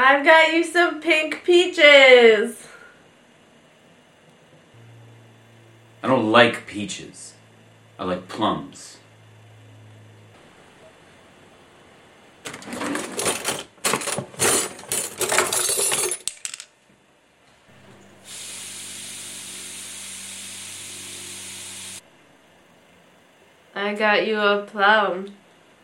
I've got you some pink peaches. I don't like peaches. I like plums. I got you a plum.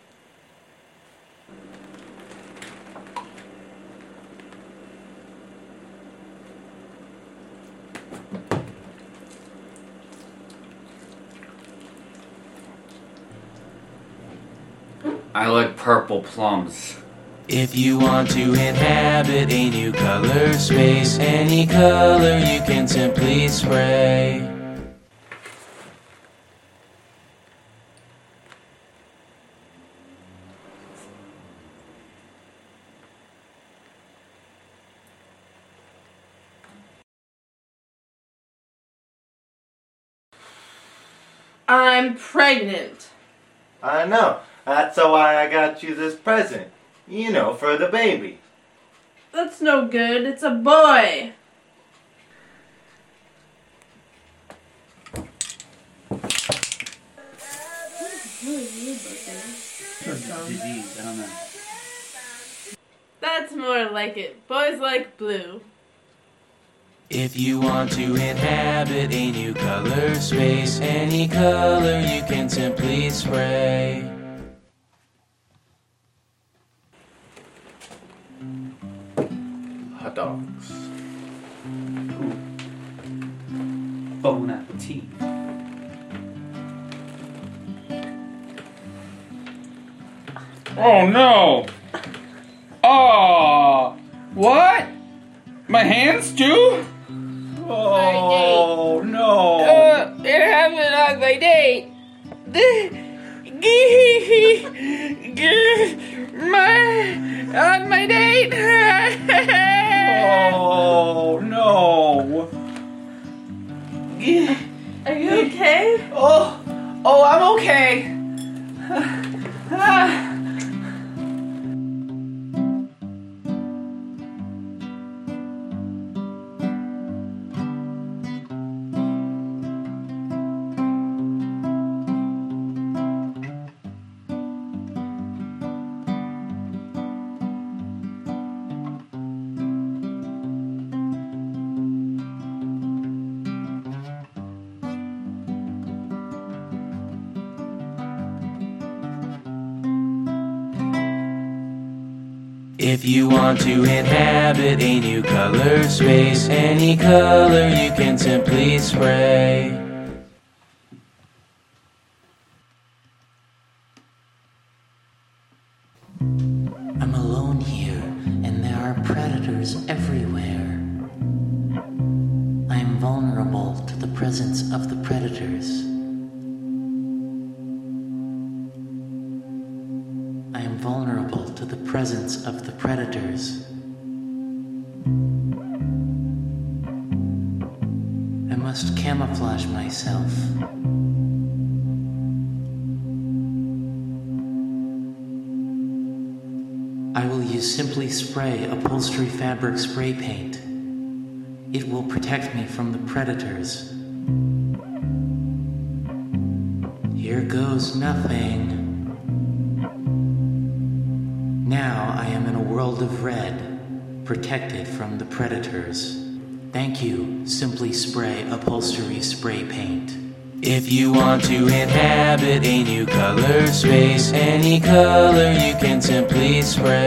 I like purple plums. If you want to inhabit a new color space, any color you can simply spray. I'm pregnant. I know. That's why I got you this present. You know, for the baby. That's no good. It's a boy. Disease, I don't know. That's more like it. Boys like blue. If you want to inhabit a new color space, any color you can simply spray. Hot dogs. Ooh. Bon appetit. Oh no! Oh, what? My hands too? Oh no! It happened on my date. On my date. Oh no! Are you okay? Oh, I'm okay. If you want to inhabit a new color space, any color you can simply spray. I'm alone here, and there are predators everywhere. I am vulnerable to the presence of the predators. I am vulnerable to the presence of the predators. I must camouflage myself. I will use Simply Spray upholstery fabric spray paint. It will protect me from the predators. Here goes nothing. Now I am in a world of red, protected from the predators. Thank you, Simply Spray upholstery spray paint. If you want to inhabit a new color space, any color you can simply spray.